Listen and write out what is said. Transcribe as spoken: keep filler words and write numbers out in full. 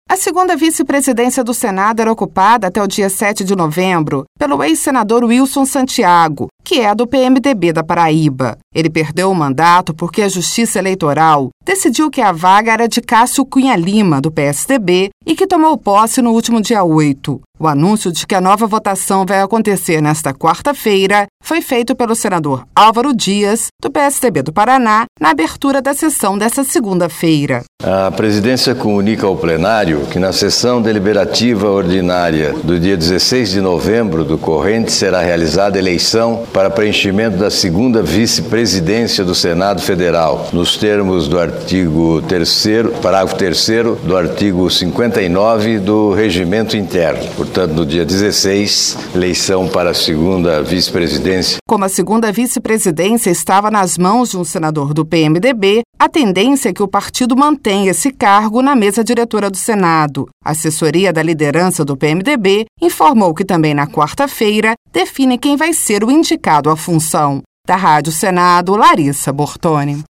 A segunda vice-presidência do Senado era ocupada até o dia sete de novembro pelo ex-senador Wilson Santiago, que é do P M D B da Paraíba. Ele perdeu o mandato porque a Justiça Eleitoral decidiu que a vaga era de Cássio Cunha Lima, do P S D B, e que tomou posse no último dia oito. O anúncio de que a nova votação vai acontecer nesta quarta-feira foi feito pelo senador Álvaro Dias, do P S D B do Paraná, na abertura da sessão desta segunda-feira. A presidência comunica ao plenário que na sessão deliberativa ordinária do dia dezesseis de novembro do corrente será realizada eleição para preenchimento da segunda vice-presidência do Senado Federal, nos termos do artigo terceiro, parágrafo terceiro do artigo cinquenta e nove do Regimento Interno. Portanto, no dia dezesseis, eleição para a segunda vice-presidência. Como a segunda vice-presidência estava nas mãos de um senador do P M D B, a tendência é que o partido mantenha esse cargo na mesa diretora do Senado. A assessoria da liderança do P M D B informou que também na quarta-feira define quem vai ser o indicado à função. Da Rádio Senado, Larissa Bortoni.